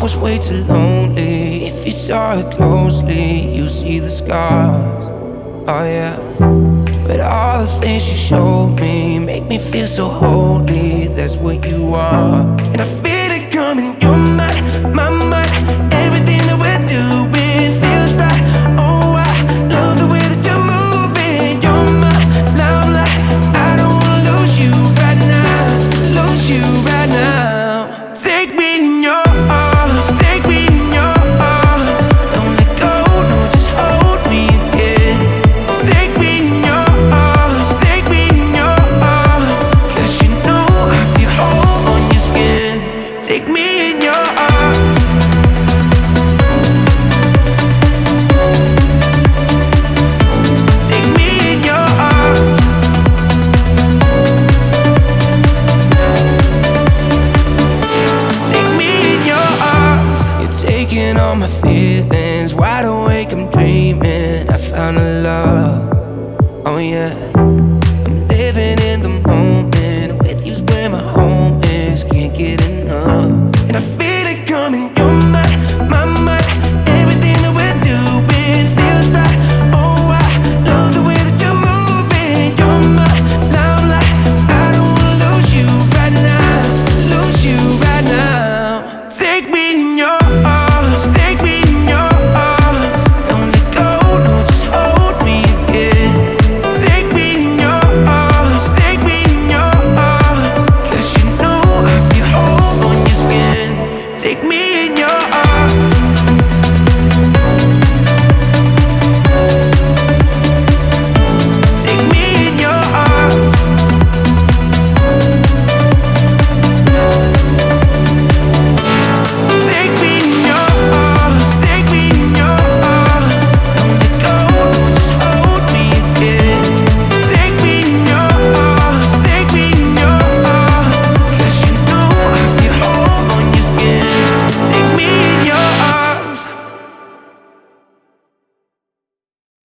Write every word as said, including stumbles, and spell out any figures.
was way too lonely. If you saw it closely, you see the scars. Oh yeah. But all the things you showed me make me feel so holy. That's what you are. And I feel it coming. You're my, my, my. Everything that we're doing feels right. Oh, I love the way that you're moving. You're my limelight. I don't wanna lose you right now. Lose you right now. Take me in your arms. Take me in your arms. Don't let go, no, just hold me again. Take me in your arms. Take me in your arms. Cause you know I feel whole on your skin. Take me in your arms. Take me in your arms. Take me in your arms. You're taking all my feelings. Wide awake, I'm dreaming. I found a love. Oh yeah. I'm living in the moment. With you's where my home is. Can't get enough.